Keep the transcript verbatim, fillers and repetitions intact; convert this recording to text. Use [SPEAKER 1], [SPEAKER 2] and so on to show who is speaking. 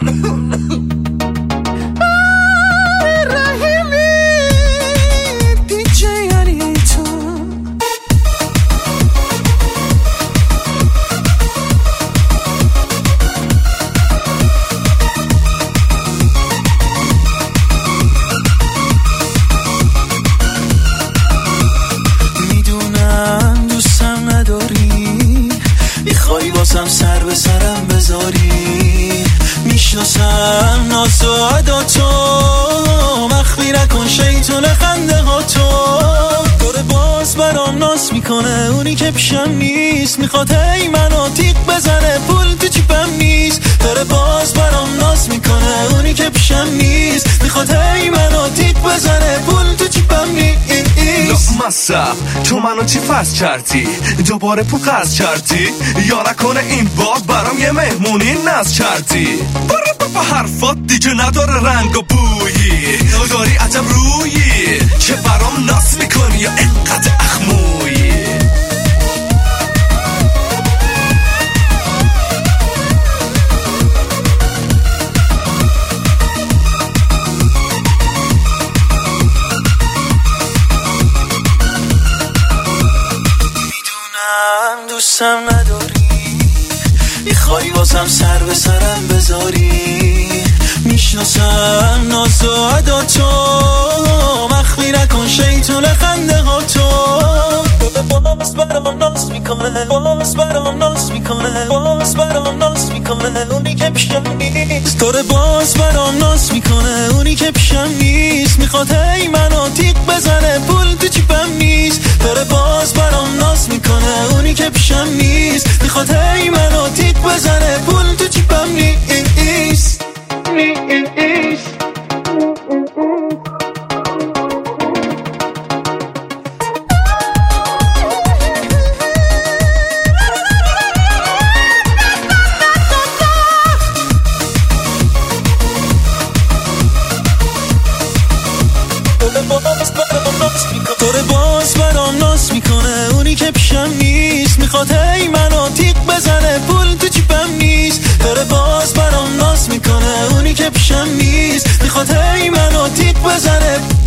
[SPEAKER 1] میخواسم سر به سرم بذاری، میشناسم ناز و عداتو، مخفی نکن شیطون خنده ها تو. داره باز برام ناز میکنه اونی که پیشم نیست، میخواد هی منو تیغ بزنه پول تو جیبم نیست. داره باز برام ناز میکنه اونی که پیشم نیست، میخواد هی منو تیغ بزنه پول تو جیبم نیست.
[SPEAKER 2] مصب تو منو چی فست کردی، دوباره پول قرض کردی، یا نکنه این بار برام یه مهمونی ناز کردی. برو بابا حرفات دیگه نداره رنگ و بویی، داری عجب رویی که برام ناز میکنی یا اینقدر اخمویی.
[SPEAKER 1] دوستم نداری، میخوای واسم سر به سرم بذاری، میشناسم ناز و عداتو، مخفی نکن شیطون خنده ها تو. باز برام ناز میکنه، باز برام ناز میکنه، باز برام ناز میکنه اونی که پیشم نیست. داره باز برام ناز میکنه اونی که پیشم نیست، میخواد هی منو تیغ بزنه پول تو جیبم نیست. داره باز برام ناز میکنه اونی که پیشم نیست، میخواد هی منو تیغ بزنه پول تو جیبم نیست. داره باز برام ناز میکنه اونی که پیشم نیست، میخواد هی منو تیغ بزنه پول تو جیبم نیست. داره باز برام ناز میکنه اونی که پیشم نیست، میخواد هی منو تیغ بزنه